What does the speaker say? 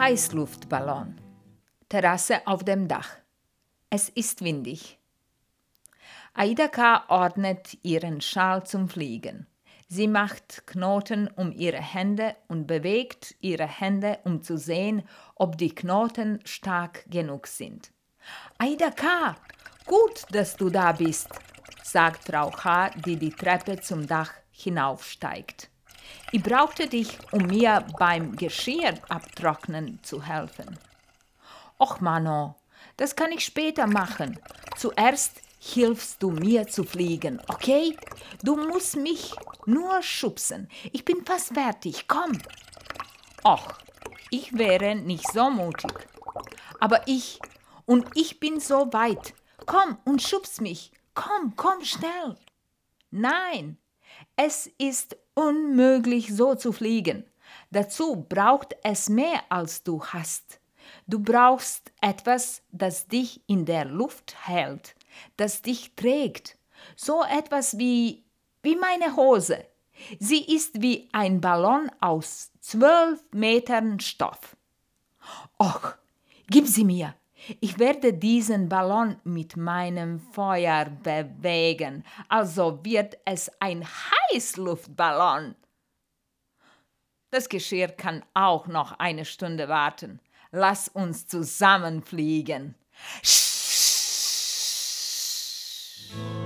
Heißluftballon. Terrasse auf dem Dach. Es ist windig. Aida K. ordnet ihren Schal zum Fliegen. Sie macht Knoten um ihre Hände und bewegt ihre Hände, um zu sehen, ob die Knoten stark genug sind. Aida K., gut, dass du da bist, sagt Frau H., die die Treppe zum Dach hinaufsteigt. Ich brauchte dich, um mir beim Geschirr abtrocknen zu helfen. Och, Mano, das kann ich später machen. Zuerst hilfst du mir zu fliegen, okay? Du musst mich nur schubsen. Ich bin fast fertig, komm. Och, ich wäre nicht so mutig. Aber ich bin so weit. Komm und schubs mich. Komm schnell. Nein, es ist unmöglich, so zu fliegen. Dazu braucht es mehr, als du hast. Du brauchst etwas, das dich in der Luft hält, das dich trägt. So etwas wie meine Hose. Sie ist wie ein Ballon aus 12 Metern Stoff. Och, gib sie mir. Ich werde diesen Ballon mit meinem Feuer bewegen, also wird es ein Heißluftballon. Das Geschirr kann auch noch eine Stunde warten. Lass uns zusammen fliegen.